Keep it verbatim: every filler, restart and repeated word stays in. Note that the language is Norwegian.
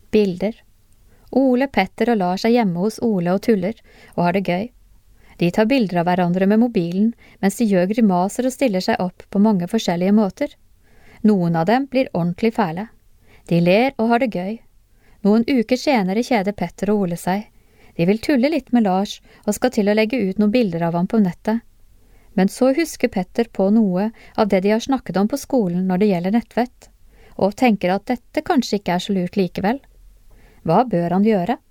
Bilder. Ole, Petter og Lars er hjemme hos Ole og tuller, og har det gøy. De tar bilder av hverandre med mobilen, mens de gjør grimaser og stiller seg opp på mange forskjellige måter. Noen av dem blir ordentlig fæle. De ler og har det gøy. Noen uker senere kjeder Petter og Ole seg. De vil tulle litt med Lars, og skal til å legge ut noen bilder av ham på nettet. Men så husker Petter på noe av det de har snakket om på skolen når det gjelder nettvett, og tenker at dette kanskje ikke er så lurt likevel. Hva bør han gjøre?